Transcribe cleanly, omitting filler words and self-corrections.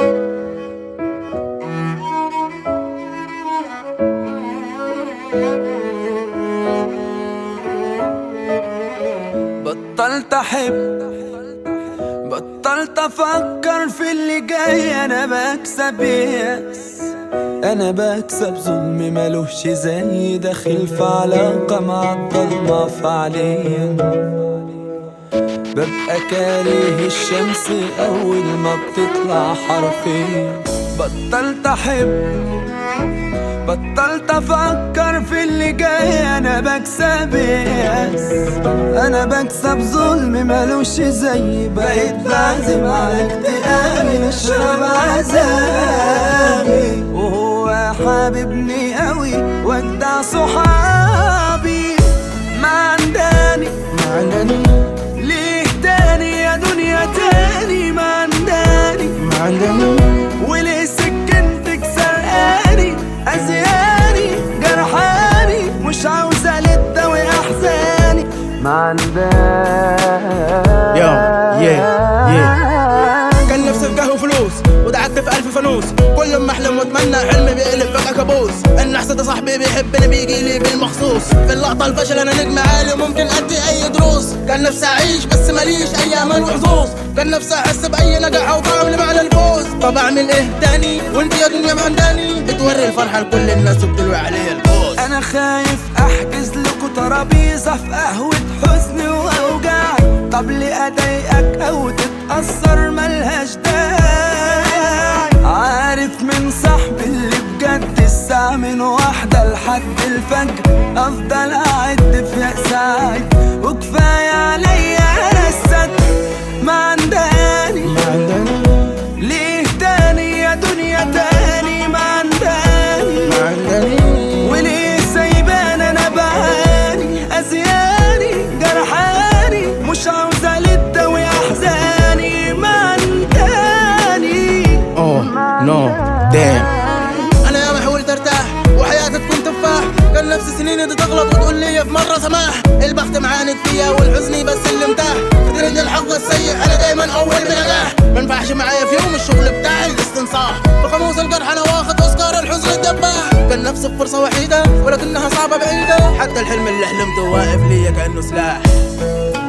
بطلت احب، بطلت افكر في اللي جاي. انا بكسب ياس، انا بكسب ظلم ملوش زي. داخل في علاقة مع الضلمة فعليا ببقى كاره الشمس اول ما بتطلع حرفيا. بطلت احب، بطلت افكر في اللي جاي. انا بكسب ياس، انا بكسب ظلم ملوش زي. بقيت بعزم على اكتئابي، اشرب عذابي وهو حاببني قوي وجدع صحابي. ما عنداني ليه تاني يا دنيا تاني؟ ما عنداني وليه سكنتك سرقاني أزياني جرحاني؟ مش عاوزة للدوي أحزاني. ما عنداني كان نفسي في قهوة فلوس ودعكت في 1000 فانوس. كل ما احلم واتمنى حلمي بيقلب فجأة كابوس. النحس ده صاحبي بيحبني بيجيلي بالمخصوص. في اللقطة الفشل انا نجم عالي وممكن ادي اي دروس. كان نفسي اعيش بس ماليش اي امل وحظوظ. كان نفسي احس باي نجاح وطعم لمعنى الفوز. طب اعمل ايه تاني وانت يا دنيا معنداني؟ بتوري الفرحة لكل الناس وبتلوي عليا الفوز. انا خايف احجز لكوا ترابيزة في قهوة حزن واوجاعي. طب ليه اضايقك او تتأثر؟ ملهاش داعي. عارف من صاحبي اللي بجد الساعة من 1 لحد الفجر افضل اعد في يأساعي. وكفاية عليا انا الستر. ما عنداني ليه تاني يا دنيا تاني؟ ما عنداني وليه سايبان انا بعاني أزياني جرحاني؟ مش عاوزة للدوي أحزاني. ما عنداني انا ياما حاولت ارتاح وحياتي تكون تفاح. كان نفسي سنين دي تغلط وتقول لي في مرة سماح. البخت معاند فيا والحزن بس اللي متاح. فكرة الحظ السيء انا دايما اول بنجاح. منفعش معايا في يوم الشغل بتاعي الاستنصاح. في قاموس الجرح انا واخد اوسكار الحزن الدباح. كان نفسي في فرصة وحيدة ولكنها صعبة بعيدة. حتى الحلم اللي حلمته واقف ليا كأنه سلاح.